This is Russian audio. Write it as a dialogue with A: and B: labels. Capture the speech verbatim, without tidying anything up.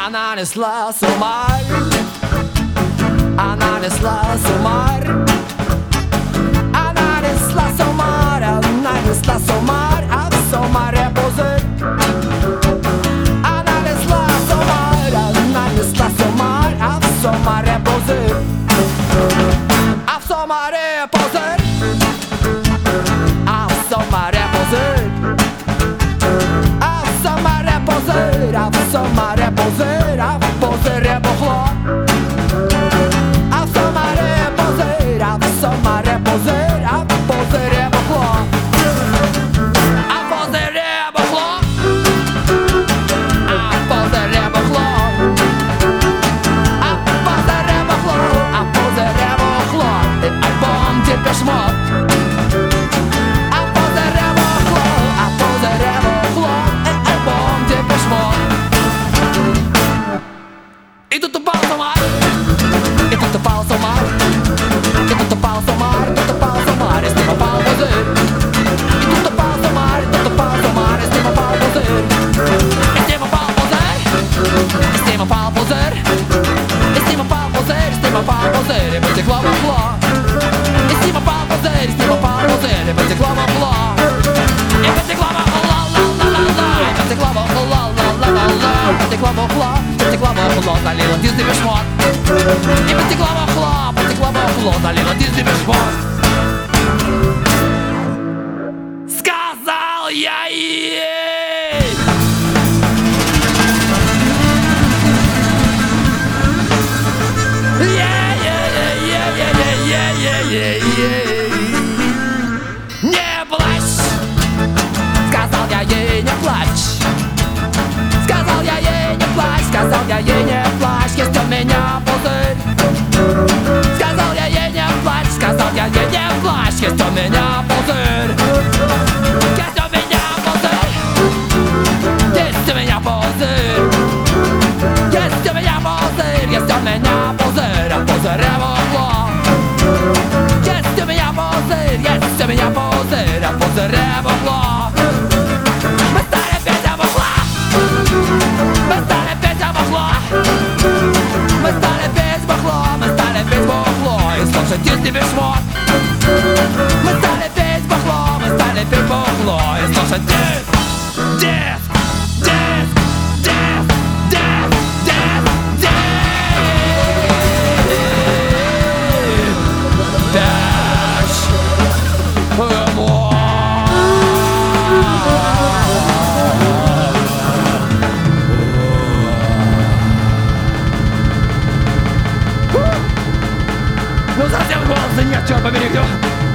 A: Она несла суммар, она несла суммар, она несла суммар, она несла суммар, а в суммаре пузырь. Она несла суммар, она несла суммар, а в суммаре пузырь. А в суммаре пузырь, а в суммаре пузырь, а в суммаре пузырь, а в суммаре пузырь, а в пузыре бухло. А в суммаре пузырь, а в суммаре пузырь, а в пузыре бухло. А в пузыре бухло, а в пузыре бухло, а в пузыре бухло, а в пузыре бухло. И альбом Депеш Мод. А в пузыре бухло, а в пузыре бухло. И альбом Депеш Мод. И тут упал суммар, и тут упал суммар, и тут упал суммар, тут упал суммар, и с ним упал пузырь. И тут упал суммар, и тут упал суммар, и с ним упал пузырь. И с ним упал пузырь, и с ним упал пузырь, и с ним упал пузырь, с ним упал пузырь, и потекло бухло. И с ним упал пузырь, с ним упал пузырь, и потекло бухло. И потекло бухло, ла-ла-ла-ла, и потекло бухло, ла-ла-ла-ла, потекло бухло, потекло бухло, залило диск Депеш Мод. И потекло бухло, потекло бухло, залило диск Депеш Мод. Сказал я ей. Е-е-е-е-е-е-е-е-е. Не плачь, сказал я ей, не плачь. Сказал я ей, не плачь, сказал я ей, не плачь, есть у меня пузырь. Сказал я ей, не плачь, сказал я ей, не плачь, есть у меня пузырь. Есть у меня пузырь, есть у меня пузырь, есть у меня пузырь, есть у меня пузырь, а в пузыре бухло. Есть у меня пузырь, есть у меня пузырь, а в пузыре бухло. Мы стали петь о бухла, мы стали петь о бухло, мы стали петь бухло, мы стали петь бухло и слушать диск Депеш Мод. Мы стали петь бухло, мы стали петь бухло и слушать диск, диск, диск, диск, диск, диск, диск. Депеш Мод. Ну совсем голоса нет, черт побери, кто?